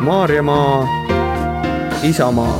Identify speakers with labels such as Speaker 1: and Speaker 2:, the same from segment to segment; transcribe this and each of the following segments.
Speaker 1: Maarjamaa, Isamaa.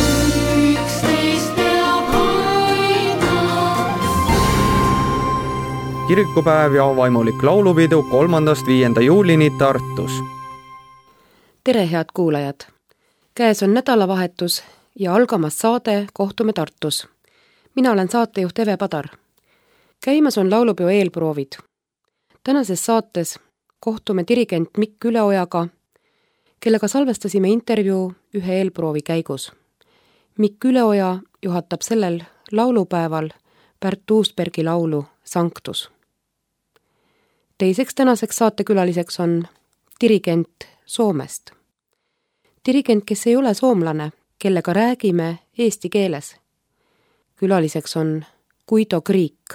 Speaker 1: Kirikupäev ja vaimulik laulupidu 3.–5. juulini Tartus.
Speaker 2: Tere, head kuulajad! Käes on nädalavahetus ja algamas saade Kohtume Tartus. Mina olen saatejuht Eve Padar. Käimas on laulupeo eelproovid. Tänases saates kohtume dirigent Mikk Üleojaga, kellega salvestasime intervjuu ühe eelproovi käigus. Mikk Üleoja juhatab sellel laulupäeval Pärt Uusbergi laulu Sanctus. Teiseks tänaseks saatekülaliseks on dirigent Soomest. Dirigent, kes ei ole soomlane, kellega räägime eesti keeles. Külaliseks on Guido Kriik.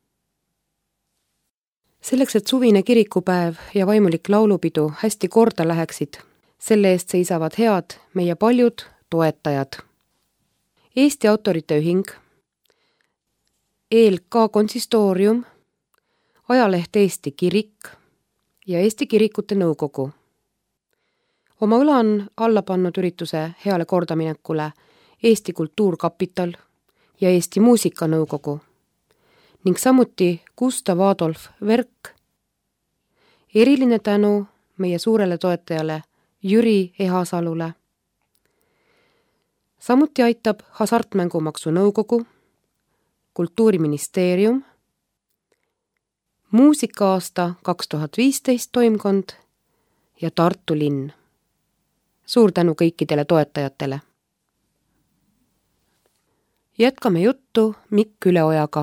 Speaker 2: Selleks, et suvine kirikupäev ja vaimulik laulupidu hästi korda läheksid, selle eest seisavad head meie paljud toetajad. Eesti Autorite Ühing, ELK Konsistoorium, ajaleht Eesti Kirik ja Eesti Kirikute Nõukogu. Oma õla on alla pannud ürituse heale kordaminekule Eesti Kultuurkapital ja Eesti Muusikanõukogu ning samuti Gustav Adolf Werk. Eriline tänu meie suurele toetajale Jüri Ehasalule. Samuti aitab Hasartmängumaksu Nõukogu, Kultuuriministeerium, Muusika-aasta 2015 toimkond ja Tartu linn. Suur tänu kõikidele toetajatele. Jätkame juttu Mikk Üleojaga.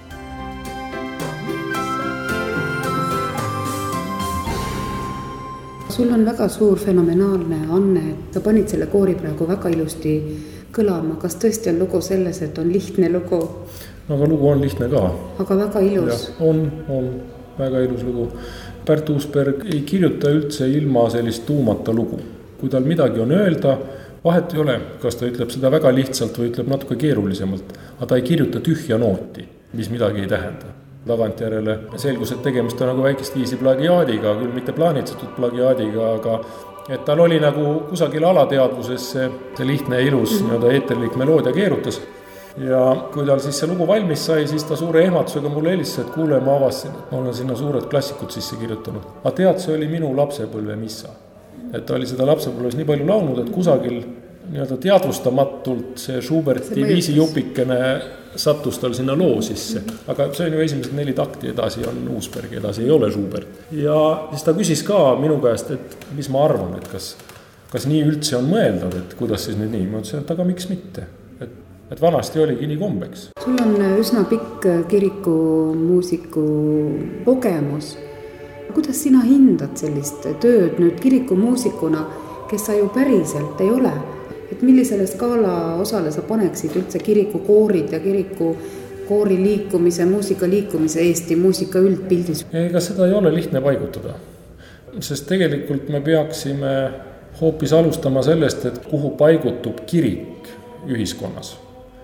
Speaker 2: Sul on väga suur fenomenaalne anne, et sa panid selle koori praegu väga ilusti kõlama. Kas tõesti on lugu selles, et on lihtne lugu?
Speaker 3: No, aga lugu on lihtne ka.
Speaker 2: Aga väga ilus.
Speaker 3: Ja, on väga ilus lugu. Pärt Uusberg ei kirjuta üldse ilma sellist tuumata lugu. Kui tal midagi on öelda, vahet ei ole, kas ta ütleb seda väga lihtsalt või ütleb natuke keerulisemalt, aga ta ei kirjuta tühja nooti, mis midagi ei tähenda. Tagantjärele selgus, et tegemist on nagu väikest viisi plagiaadiga, küll mitte plaanitsetud plagiaadiga, aga et tal oli nagu kusagil alateadvuses see lihtne ja ilus eeterlik meloodia keerutas. Ja kui tal siis see lugu valmis sai, siis ta suure ehmatusega mulle helistas, et kuule, ma avasin, et ma olen sinna suured klassikud sisse kirjutanud. Aga tead, see oli minu lapsepõlve missa. Et ta oli seda lapsepõlves nii palju laulnud, et kusagil teadvustamatult see Schuberti viisijupikene sattus tal sinna loo sisse. Aga see on ju esimesed 4 takti, edasi on Uusberg, edasi ei ole Schubert. Ja siis ta küsis ka minu käest, et mis ma arvan, et kas nii üldse on mõeldav, et kuidas siis nüüd nii. Ma ütlesin, et aga miks mitte? Et vanasti oligi nii kombeks.
Speaker 2: Sul on üsna pikk kirikumuusiku kogemus. Kuidas sina hindad sellist tööd nüüd kirikumuusikuna, kes sa ju päriselt ei ole? Et millisele skaala osale sa paneksid üldse kirikukoorid ja kirikukoori liikumise, muusika liikumise Eesti muusika üldpildis?
Speaker 3: Ega seda ei ole lihtne paigutada, sest tegelikult me peaksime hoopis alustama sellest, et kuhu paigutub kirik ühiskonnas.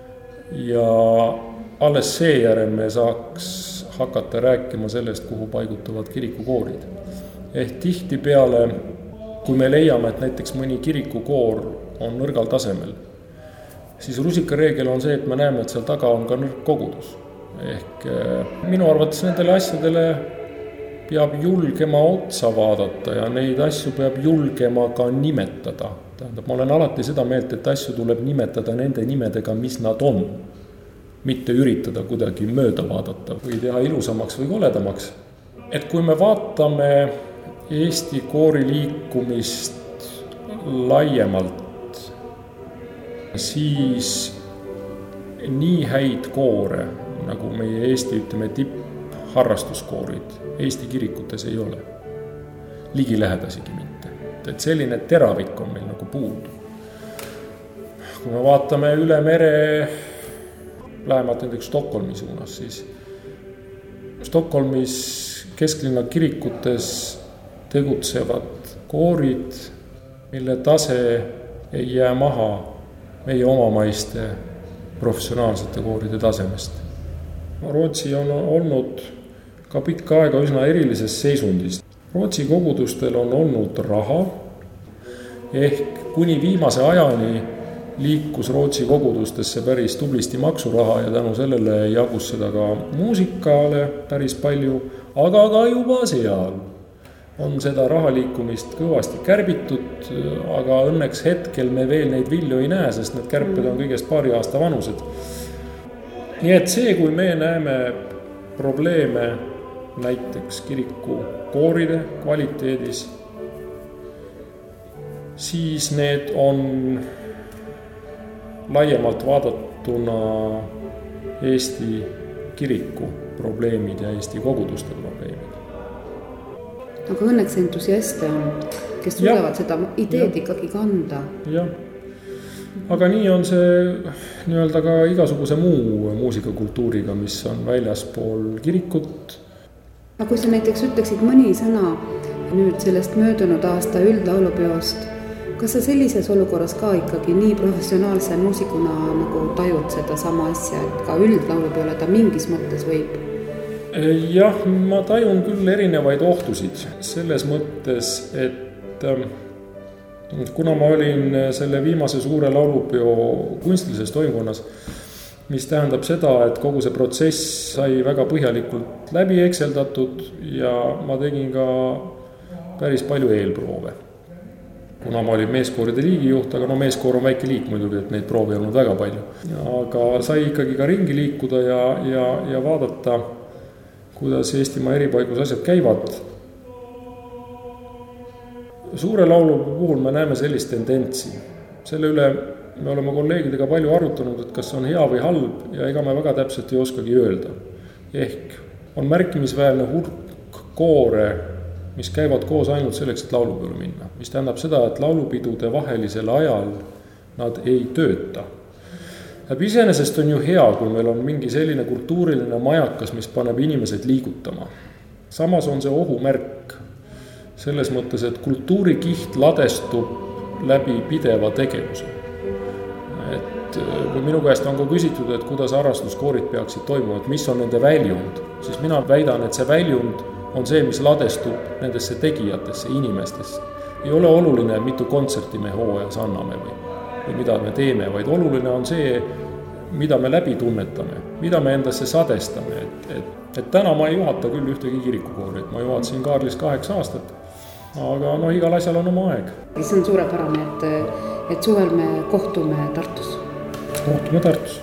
Speaker 3: Ja alles seejärel me saaks hakata rääkima sellest, kuhu paigutuvad kirikukoorid. Ehk tihti peale, kui me leiame, et näiteks mõni kirikukoor on nõrgal tasemel, siis rusikareegel on see, et me näeme, et seal taga on ka nõrk kogudus. Ehk minu arvates nendele asjadele peab julgema otsa vaadata ja neid asju peab julgema ka nimetada. Tähendab, ma olen alati seda meelt, et asju tuleb nimetada nende nimedega, mis nad on. Mitte üritada kuidagi mööda vaadata või teha ilusamaks või koledamaks. Et kui me vaatame Eesti kooriliikumist laiemalt, siis nii häid koore, nagu meie Eesti tippharrastuskoorid Eesti kirikutes ei ole. Ligilähedasigi mitte. Et selline teravik on meil nagu puudu. Kui me vaatame üle mere, lähemalt näiteks Stockholmi suunas, siis Stockholmis kesklinna kirikutes tegutsevad koorid, mille tase ei jää maha meie omamaiste professionaalsete kooride tasemest. Rootsi on olnud ka pikka aega üsna erilises seisundist. Rootsi kogudustel on olnud raha ehk kuni viimase ajani liikus Rootsi kogudustesse päris tublisti maksuraha ja tänu sellele jagus seda ka muusikale päris palju, aga ka juba seal on seda raha liikumist kõvasti kärbitud, aga õnneks hetkel me veel neid vilju ei näe, sest need kärped on kõigest paari aasta vanused. Nii et see, kui me näeme probleeme näiteks kiriku kooride kvaliteedis, siis need on laiemalt vaadatuna Eesti kiriku probleemid ja Eesti koguduste probleemid.
Speaker 2: Aga õnneks entusiaste on, kes suudavad seda ideed ikkagi kanda.
Speaker 3: Jah, aga nii on see nii-öelda ka igasuguse muu muusikakultuuriga, mis on väljaspool kirikut.
Speaker 2: Aga kui sa näiteks ütleksid mõni sõna nüüd sellest möödunud aasta üldlaulupeost, kas sa sellises olukorras ka ikkagi nii professionaalse muusikuna nagu tajud seda sama asja, et ka üldlaulupeole ta mingis mõttes võib?
Speaker 3: Jah, ma tajun küll erinevaid ohtusid selles mõttes, et kuna ma olin selle viimase suure laulupeo kunstilises toimkonnas, mis tähendab seda, et kogu see protsess sai väga põhjalikult läbi ekseldatud ja ma tegin ka päris palju eelproove. Kuna ma olin meeskooride liigijuht, aga meeskoor on väike liik muidugi, et neid proovi ei olnud väga palju. Aga sai ikkagi ka ringi liikuda ja vaadata, kuidas Eestimaa eri paigus asjad käivad. Suure laulu puhul me näeme sellist tendentsi. Selle üle me oleme kolleegidega palju arutanud, et kas on hea või halb ja ega me väga täpselt ei oskagi öelda. Ehk on märkimisväärne hulk koore, mis käivad koos ainult selleks, et laulupeole minna. Mis tähendab seda, et laulupidude vahelisel ajal nad ei tööta. Iseenesest on ju hea, kui meil on mingi selline kultuuriline majakas, mis paneb inimesed liigutama. Samas on see ohumärk selles mõttes, et kultuurikiht ladestub läbi pideva tegevuse. Et kui minu käest on ka küsitud, et kuidas harrastuskoorid peaksid toimuma, et mis on nende väljund, siis mina väidan, et see väljund on see, mis ladestub nendesse tegijatesse, inimestesse. Ei ole oluline, mitu kontserti me hooajas anname või mida me teeme, vaid oluline on see, mida me läbi tunnetame, mida me endasse sadestame. Et täna ma ei juhata küll ühtegi kirikukoori, ma juhatasin Kaarlis 8 aastat, aga igal asjal on oma aeg.
Speaker 2: See on suurepärane, et suvel me kohtume Tartus.
Speaker 3: Kohtume Tartus.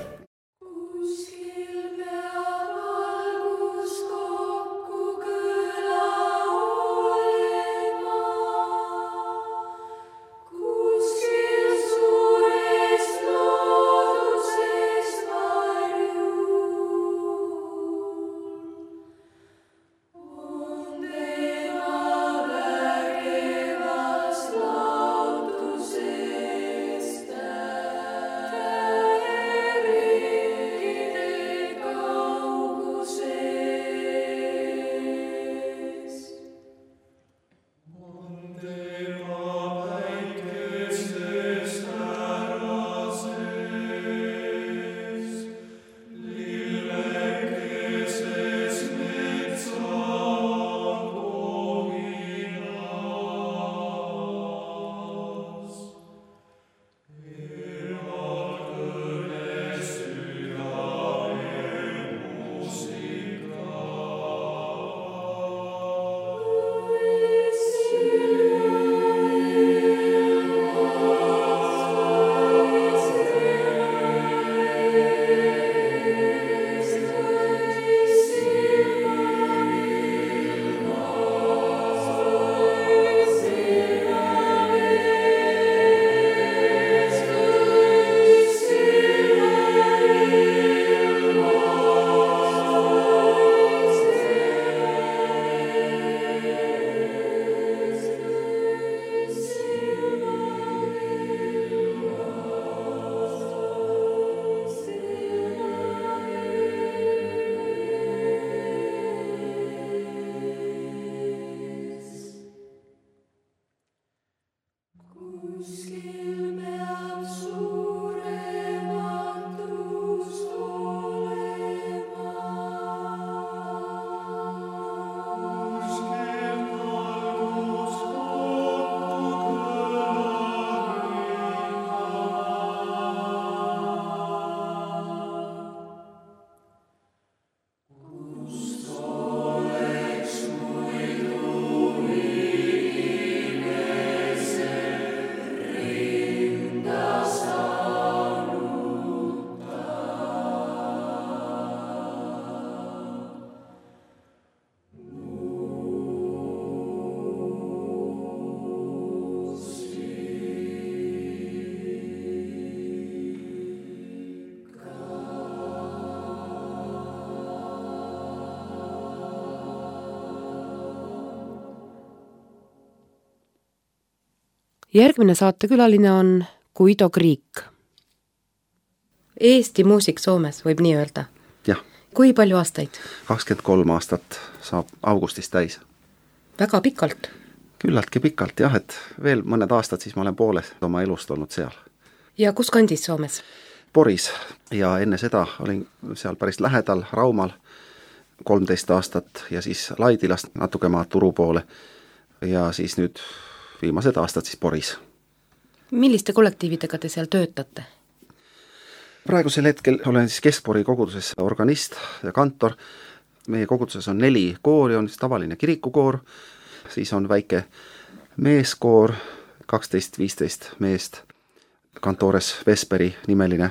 Speaker 2: Järgmine saatekülaline on Guido Kriik. Eesti muusik Soomes, võib nii öelda?
Speaker 4: Jah.
Speaker 2: Kui palju aastaid?
Speaker 4: 23 aastat saab augustis täis.
Speaker 2: Väga pikalt?
Speaker 4: Küllaltki pikalt, jah, et veel mõned aastad siis ma olen poole oma elust olnud seal.
Speaker 2: Ja kus kandis Soomes?
Speaker 4: Poris ja enne seda olin seal päris lähedal Raumal 13 aastat ja siis Laidilast natuke maa Turu poole ja siis nüüd viimased aastad siis Poris.
Speaker 2: Milliste kollektiividega te seal töötate?
Speaker 4: Praegusel hetkel olen siis Keskpori koguduses organist ja kantor. Meie koguduses on 4 koori, on siis tavaline kirikukoor, siis on väike meeskoor, 12-15 meest, Cantores Vesperi nimeline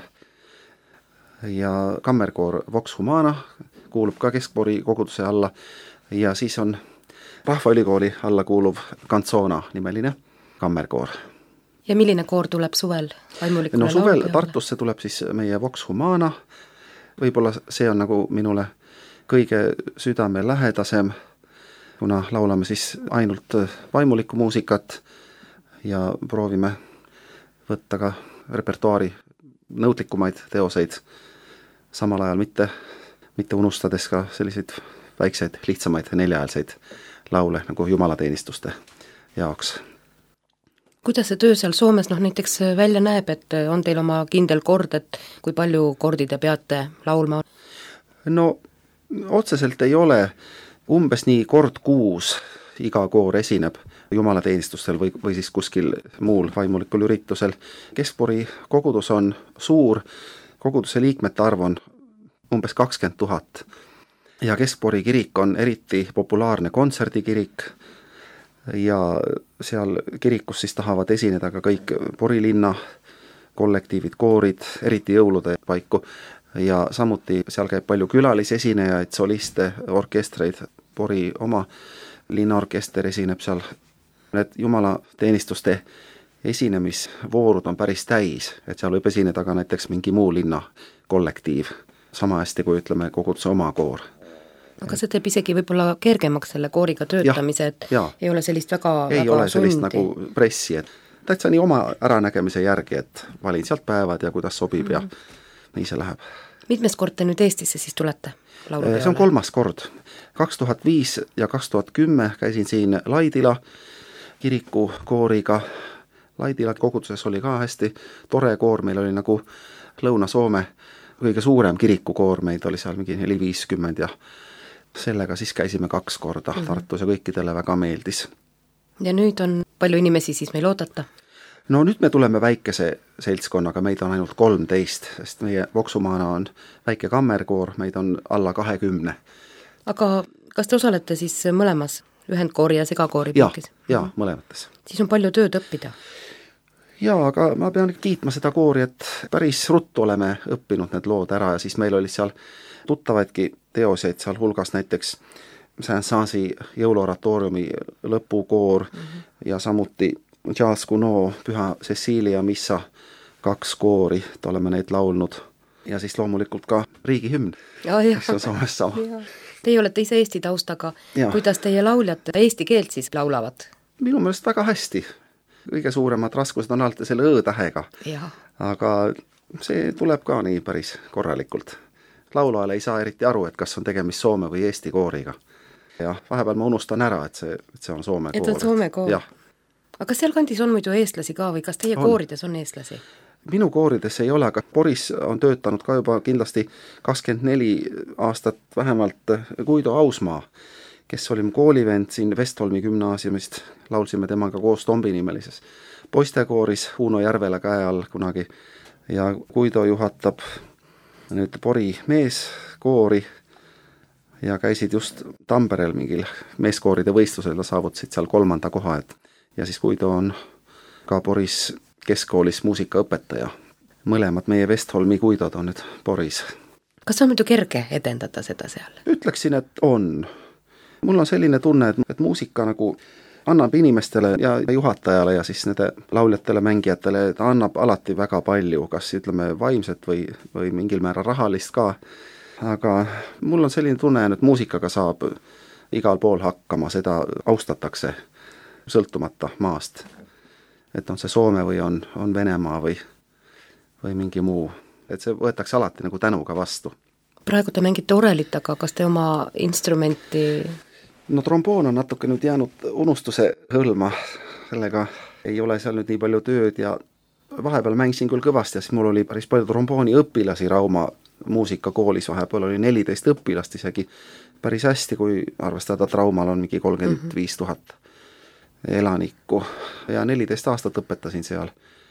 Speaker 4: ja kammerkoor Vox Humana kuulub ka Keskpori koguduse alla ja siis on Rahvaülikooli alla kuuluv Canzona nimeline kammerkoor.
Speaker 2: Ja milline koor tuleb suvel?
Speaker 4: No suvel Tartusse tuleb siis meie Vox Humana, võib-olla see on nagu minule kõige südame lähedasem, kuna laulame siis ainult vaimulikku muusikat ja proovime võtta ka repertuaari nõudlikumaid teoseid, samal ajal mitte unustades ka selliseid väikseid, lihtsamaid 4-häälseid laule nagu jumalateenistuste jaoks.
Speaker 2: Kuidas see töö seal Soomes näiteks välja näeb, et on teil oma kindel kord, et kui palju kordi te peate laulma?
Speaker 4: No otseselt ei ole, umbes nii kord kuus iga koor esineb jumalateenistustel või siis kuskil muul vaimulikul üritusel. Keskpori kogudus on suur, koguduse liikmete arv on umbes 20 000 ja Keskpori kirik on eriti populaarne kontserdikirik ja seal kirikus siis tahavad esineda ka kõik Pori linna kollektiivid, koorid, eriti jõulude paiku ja samuti seal käib palju külalisesinejaid, soliste, orkestreid, Pori oma linnaorkester esineb seal. Need jumalateenistuste esinemisvoorud on päris täis, et seal võib esineda ka näiteks mingi muu linna kollektiiv, sama hästi kui ütleme koguduse oma koor.
Speaker 2: Aga see teeb isegi võib-olla kergemaks selle kooriga töötamise, et ei ole sellist väga
Speaker 4: ei ole sellist
Speaker 2: sundi.
Speaker 4: nagu pressi, et täitsa nii oma äranägemise järgi, et valin sealt päevad ja kuidas sobib ja nii see läheb.
Speaker 2: Mitmes kord te nüüd Eestisse siis tulete?
Speaker 4: See on 3. kord. 2005 ja 2010 käisin siin Laidila kiriku kooriga. Laidila koguduses oli ka hästi tore koor, meil oli nagu Lõuna-Soome kõige suurem kirikukoor, meid oli seal mingi 450 ja sellega siis käisime 2 korda Tartus ja kõikidele väga meeldis.
Speaker 2: Ja nüüd on palju inimesi siis meil oodata?
Speaker 4: No nüüd me tuleme väikese seltskonnaga, meid on ainult 13, sest meie Vox Humana on väike kammerkoor, meid on alla 20.
Speaker 2: Aga kas te osalete siis mõlemas, ühendkoori ja segakoori pulkis?
Speaker 4: Jaa, mõlemates.
Speaker 2: Siis on palju tööd õppida?
Speaker 4: Jaa, aga ma pean kiitma seda koori, et päris ruttu oleme õppinud need lood ära ja siis meil oli seal tuttavaidki teoseid, seal hulgas näiteks Saint-Saensi jõuluoratooriumi lõpukoor ja samuti Jazz Kuno, Püha Cecilia missa 2 koori, et oleme neid laulnud ja siis loomulikult ka riigihümn, mis on Soomes sama.
Speaker 2: Teie olete ise Eesti taustaga, kuidas teie lauljad eesti keelt siis laulavad?
Speaker 4: Minu meelest väga hästi. Kõige suuremad raskused on alati selle õ-tähega, aga see tuleb ka nii päris korralikult. Lauluajal ei saa eriti aru, et kas on tegemist Soome või Eesti kooriga. Ja vahepeal ma unustan ära, et see on Soome koor.
Speaker 2: Et on Soome koor? Aga kas seal kandis on muidu eestlasi ka või kas teie koorides on eestlasi?
Speaker 4: Minu koorides ei ole, aga Poris on töötanud ka juba kindlasti 24 aastat vähemalt Guido Ausmaa, kes oli mu koolivend siin Vestholmi gümnaasiumist, laulsime temaga koos Tombi nimelises poistekooris Uno Järvela käe all kunagi ja Guido juhatab nüüd Pori meeskoori ja käisid just Tamperel mingil meeskooride võistlusel ja saavutasid seal 3. koha, ja siis Guido on ka Poris keskkoolis muusikaõpetaja. Mõlemad meie Vestholmi Guidod on nüüd Poris.
Speaker 2: Kas on muidu kerge edendada seda seal?
Speaker 4: Ütleksin, et on. Mul on selline tunne, et muusika nagu annab inimestele ja juhatajale ja siis nende lauljatele, mängijatele, ta annab alati väga palju, kas ütleme vaimset või mingil määral rahalist ka. Aga mul on selline tunne, et muusikaga saab igal pool hakkama, seda austatakse sõltumata maast. et on see Soome või on Venemaa või mingi muu, et see võetakse alati nagu tänuga vastu.
Speaker 2: Praegu te mängite orelit, aga kas te oma instrumenti...
Speaker 4: No tromboon on natuke nüüd jäänud unustuse hõlma, sellega ei ole seal nüüd nii palju tööd ja vahepeal mängisin küll kõvasti ja siis mul oli päris palju trombooni õpilasi Rauma muusikakoolis, vahepeal oli 14 õpilast isegi päris hästi, kui arvestada, et Raumal on mingi 35 000 elanikku ja 14 aastat õpetasin seal.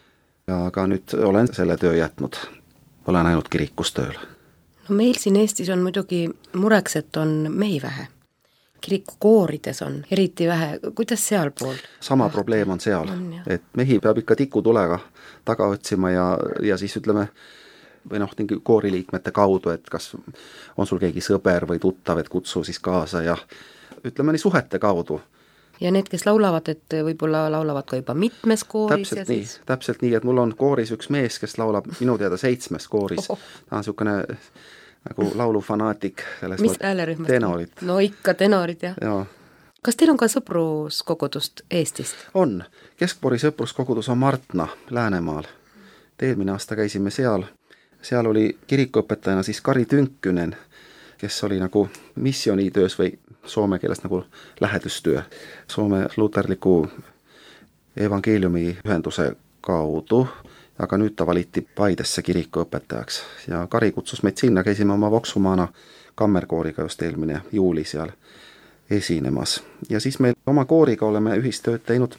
Speaker 4: Aga nüüd olen selle töö jätnud, olen ainult kirikus tööl.
Speaker 2: No meil siin Eestis on muidugi mureks, et on mehi vähe. Kirikukoorides on eriti vähe, kuidas seal pool? Sama
Speaker 4: probleem on seal, et mehi peab ikka tikutulega taga otsima ja siis ütleme, või kooriliikmete kaudu, et kas on sul keegi sõber või tuttav, et kutsu siis kaasa ja ütleme nii suhete kaudu.
Speaker 2: Ja need, kes laulavad, et võib-olla laulavad ka juba mitmes kooris?
Speaker 4: Täpselt nii, et mul on kooris üks mees, kes laulab minu teada 7 kooris. Ta on niisugune nagu laulufanaatik.
Speaker 2: Mis äälerühmast?
Speaker 4: Tenorid.
Speaker 2: No ikka tenorid, jah.
Speaker 4: Ja.
Speaker 2: Kas teil on ka sõpruskogudust Eestist?
Speaker 4: On. Keskpori sõpruskogudus on Martna Läänemaal. Eelmine aasta käisime seal. Seal oli kirikuõpetajana siis Kari Tünkkynen, kes oli nagu missionitöös või soome keeles nagu lähetystyö Soome luterliku evangeeliumi ühenduse kaudu, aga nüüd ta valiti Paidesse kirikuõpetajaks ja Kari kutsus meid sinna, käisime oma Voksumaana kammerkooriga just eelmine juuli seal esinemas. Ja siis meil oma kooriga oleme ühistööd teinud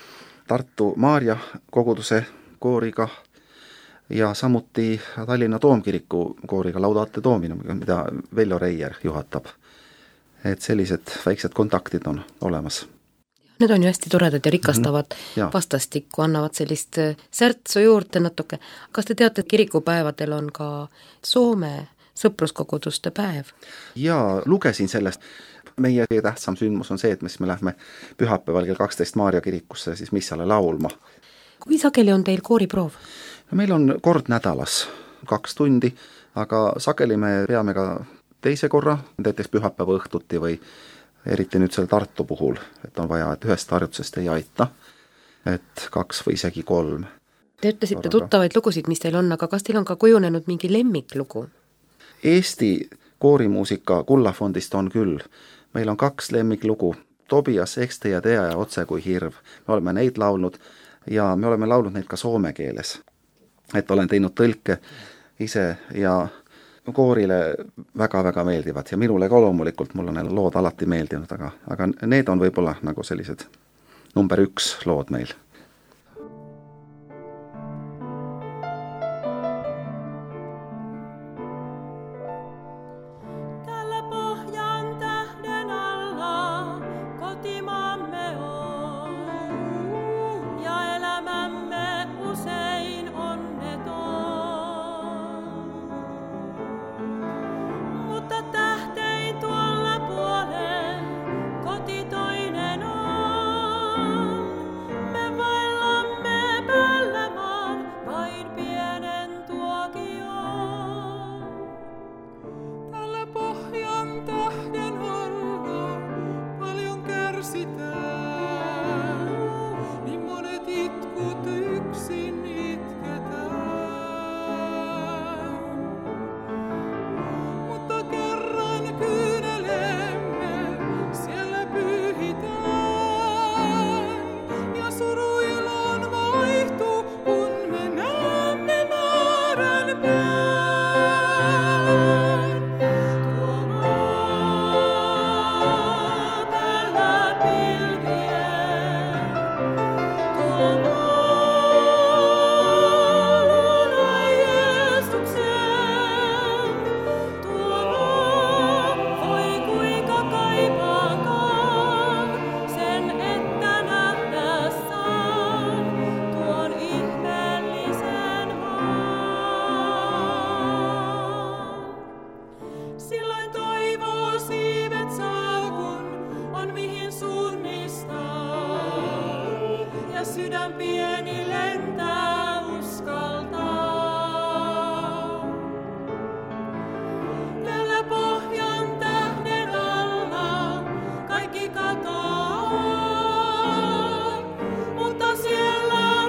Speaker 4: Tartu Maarja koguduse kooriga ja samuti Tallinna Toomkiriku kooriga Laudate Doomina, mida Veljo Reier juhatab. Et sellised väiksed kontaktid on olemas.
Speaker 2: Need on ju hästi toredad ja rikastavad vastastikku, annavad sellist särtsu juurde natuke. Kas te teate, et kirikupäevadel on ka Soome sõpruskoguduste päev?
Speaker 4: Jaa, lugesin sellest. Meie tähtsam sündmus on see, et me lähme pühapäeval kell 12 Maarja kirikusse siis missale laulma.
Speaker 2: Kui sageli on teil kooriproov?
Speaker 4: Meil on kord nädalas 2 tundi, aga sageli me peame ka teise korra, näiteks pühapäeva õhtuti või eriti nüüd seal Tartu puhul, et on vaja, et ühest harjutusest ei aita, et 2 või isegi 3.
Speaker 2: Te ütlesite tuttavaid lugusid, mis teil on, aga kas teil on ka kujunenud mingi lemmiklugu?
Speaker 4: Eesti koorimuusika kullafondist on küll. Meil on 2 lemmiklugu, Tobias, Eks teie tea ja Otse kui hirv. Me oleme neid laulnud ja me oleme laulnud neid ka soome keeles. Et olen teinud tõlke ise ja koorile väga-väga meeldivad ja minule ka loomulikult, mul on lood alati meeldinud, aga need on võib-olla nagu sellised number 1 lood meil.
Speaker 5: Mutta siellä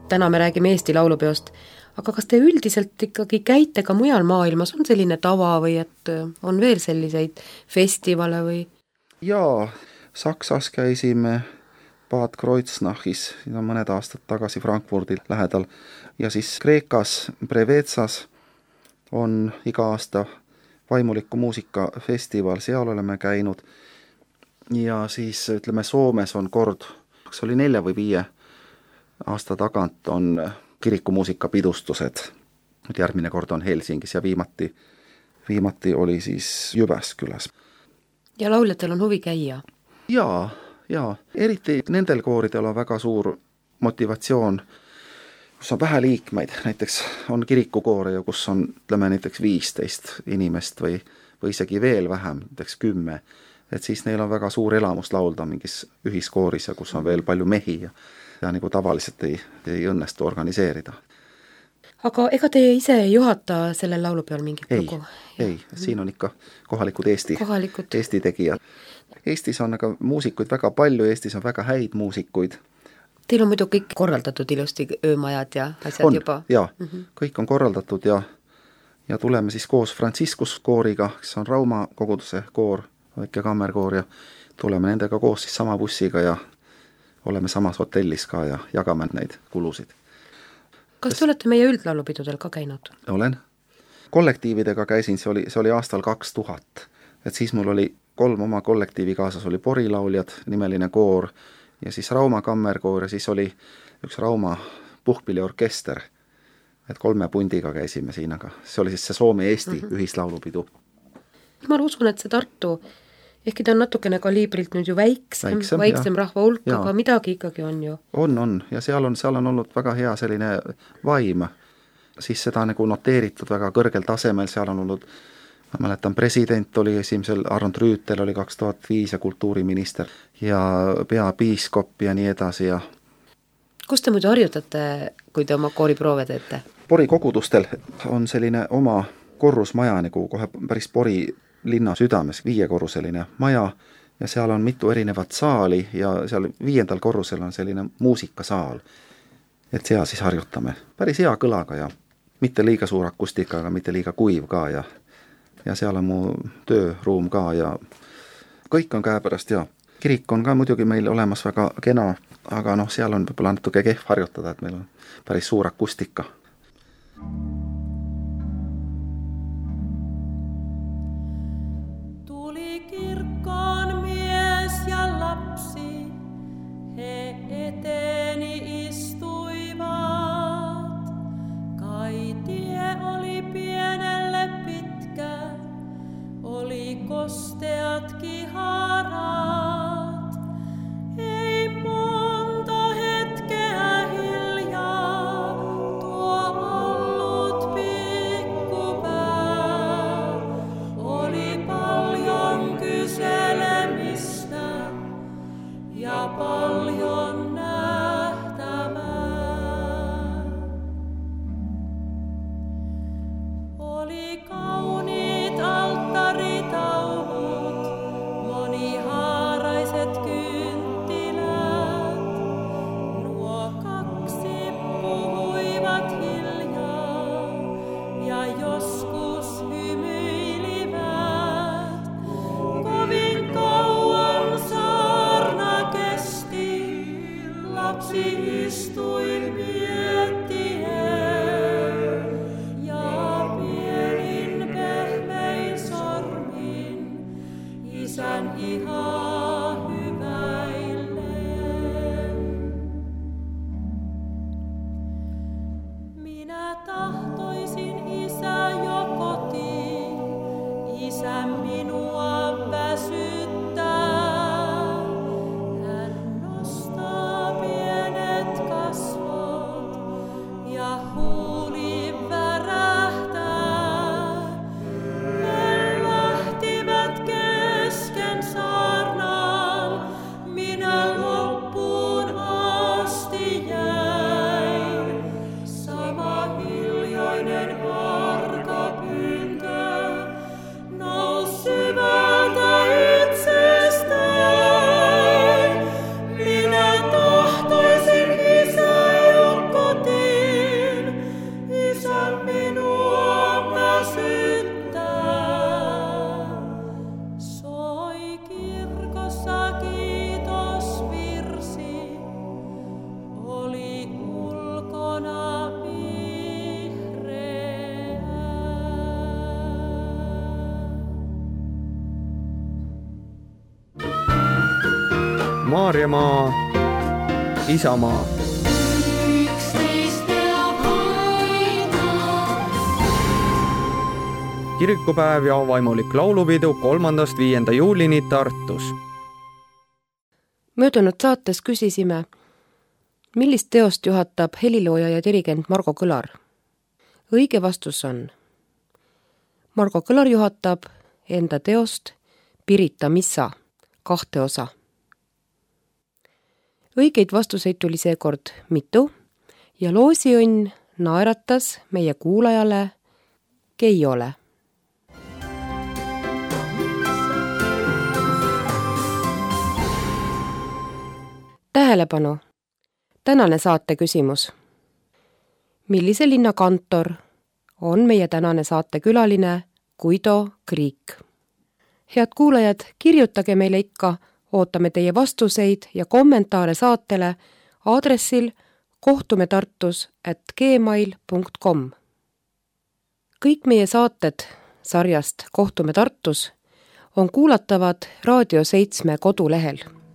Speaker 2: täna me räägime Eesti laulupeost, aga kas te üldiselt ikkagi käite ka mujal maailmas, on selline tava või et on veel selliseid festivale või?
Speaker 4: Jaa, Saksas käisime Bad Kreuznachis, siin on mõned aastad tagasi Frankfurdi lähedal, ja siis Kreekas Prevetsas on iga aasta vaimuliku muusikafestival, seal oleme käinud, ja siis ütleme Soomes on kord, kas oli 4 või 5 aasta tagant on kirikumuusika pidustused, nüüd järgmine kord on Helsingis ja viimati oli siis Jyväskyläs.
Speaker 2: Ja lauljatel on huvi käia?
Speaker 4: Jaa, eriti nendel kooridel on väga suur motivatsioon, kus on vähe liikmeid, näiteks on kirikukoore, kus on ütleme näiteks 15 inimest või isegi veel vähem, näiteks 10, et siis neil on väga suur elamus laulda mingis ühiskooris ja kus on veel palju mehi ja nagu tavaliselt ei õnnestu organiseerida.
Speaker 2: Aga ega teie ise ei juhata sellel laulupeol mingit lugu?
Speaker 4: Ei, siin on ikka kohalikud Eesti tegijad. Eestis on aga muusikuid väga palju, Eestis on väga häid muusikuid.
Speaker 2: Teil on muidu kõik korraldatud ilusti, öömajad ja asjad juba?
Speaker 4: Jaa, kõik on korraldatud ja tuleme siis koos Franciscus kooriga, kes on Rauma koguduse koor, väike kammerkoor, ja tuleme nendega koos siis sama bussiga ja oleme samas hotellis ka ja jagame neid kulusid.
Speaker 2: Kas te olete meie üldlaulupidudel ka käinud?
Speaker 4: Olen. Kollektiividega käisin, see oli aastal 2000. Et siis mul oli 3 oma kollektiivi kaasas, oli Porilauljad, nimeline koor, ja siis Rauma kammerkoor ja siis oli üks Rauma puhkpilliorkester. Et 3 pundiga käisime siin, aga see oli siis see Soome-Eesti ühislaulupidu.
Speaker 2: Ma usun, et see Tartu, ehkki ta on natukene kaliibrilt nüüd ju väiksem rahva hulk, aga midagi ikkagi on ju.
Speaker 4: On, ja seal on olnud väga hea selline vaim, siis seda nagu noteeritud väga kõrgel tasemel, seal on olnud, ma mäletan, president oli esimesel, Arnold Rüütel oli 2005 ja kultuuriminister ja peapiiskop ja nii edasi. Ja
Speaker 2: kus te muidu harjutate, kui te oma kooriproove teete?
Speaker 4: Pori kogudustel on selline oma korrusmaja, nagu kohe päris Pori linna südames, 5-korruseline maja ja seal on mitu erinevat saali ja seal 5. korrusel on selline muusikasaal. Et seal siis harjutame päris hea kõlaga ja mitte liiga suur akustika, aga mitte liiga kuiv ka ja seal on mu tööruum ka ja kõik on käepärast ja kirik on ka muidugi meil olemas väga kena, aga seal on võib-olla natuke kehv harjutada, et meil on päris suur akustika.
Speaker 5: He eteeni istuivat, kai tie oli pienelle pitkä, oli kosteatkin harat. Ei monta hetkeä hiljaa, tuo ollut pikkupää, oli paljon kyselemistä ja paljon nähtävää. Oli kauniit alttaritaulut, monihaaraiset kynttilät. Nuo 2 puhuivat hiljaa ja joskus hymyilivät. Kovin kauan saarna kesti, lapsi istui miettien ja pienin pehmein sormin isän ihan hyväillen. Minä tahtoisin isä jo kotiin, isä minua väsyttää. Hän nostaa pienet kasvot ja huuli värähtää. He lähtivät kesken saarnaan, minä loppuun asti jäin. Sama hiljaisuus
Speaker 1: Maarjamaa, Isamaa. Kirikupäev ja vaimulik laulupidu 3.–5. juulini Tartus.
Speaker 2: Möödunud saates küsisime, millist teost juhatab helilooja ja dirigent Margo Kõlar. Õige vastus on: Margo Kõlar juhatab enda teost Pirita missa 2 osa. Õigeid vastuseid tuli seekord mitu ja loosiõnn naeratas meie kuulajale Keiole. Tähelepanu! Tänane saate küsimus. Millise linna kantor on meie tänane saatekülaline Guido Kriik? Head kuulajad, kirjutage meile ikka, ootame teie vastuseid ja kommentaare saatele aadressil kohtumetartus@gmail.com. Kõik meie saated sarjast Kohtume Tartus on kuulatavad Raadio 7 kodulehel.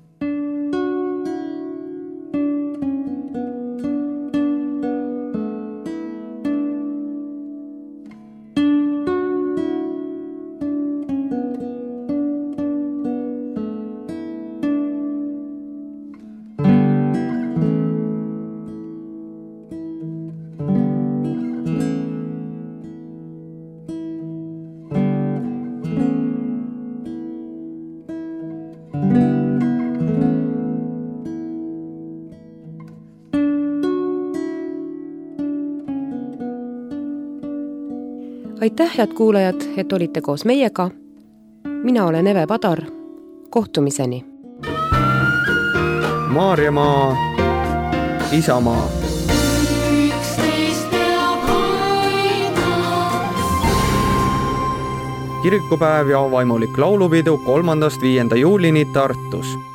Speaker 2: Aitäh, head kuulajad, et olite koos meiega. Mina olen Eve Padar. Kohtumiseni.
Speaker 1: Maarjamaa, Isamaa. Kirikupäev ja vaimulik laulupidu 3.–5. juulini Tartus.